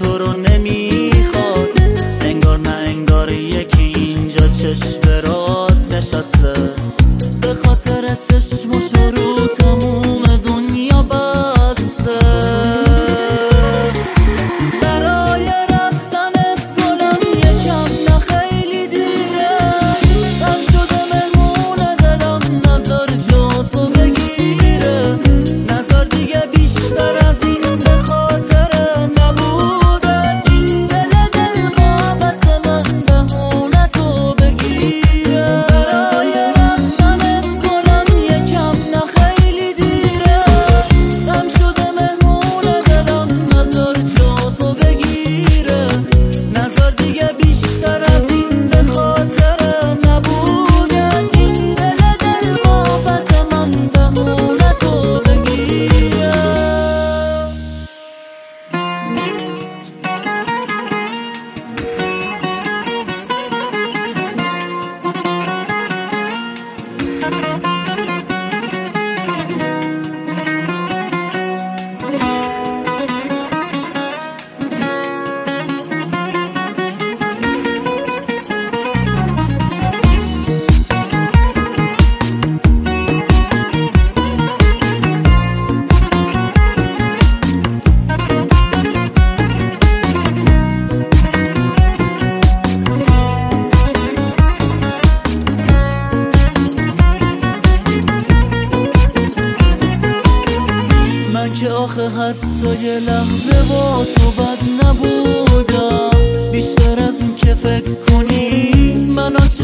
تو رو نمیخواد، انگار نه انگار یکی اینجا چشم برات نشسته، به خاطر چشمش رو تموم دنیا بسته. برای رفتنت گلم یکم نه خیلی دیره، من شده مهمون دلم، نظر جا تو بگیره، نظر دیگه بیشتر از این به خاطر نبودن این دل بابت من بهونه تو بگیره. برای رفتنت گلم یکم نه خیلی دیره، من شده مهمون دلم، نظر جا تو بگیره، نظر دیگه بیشتر از این به خاطر نبودن این دل بابت من بهونه تو بگیره. من که آخه حتی یه لحظه با تو بد نبودم، بیشتر از این که فکر کنی من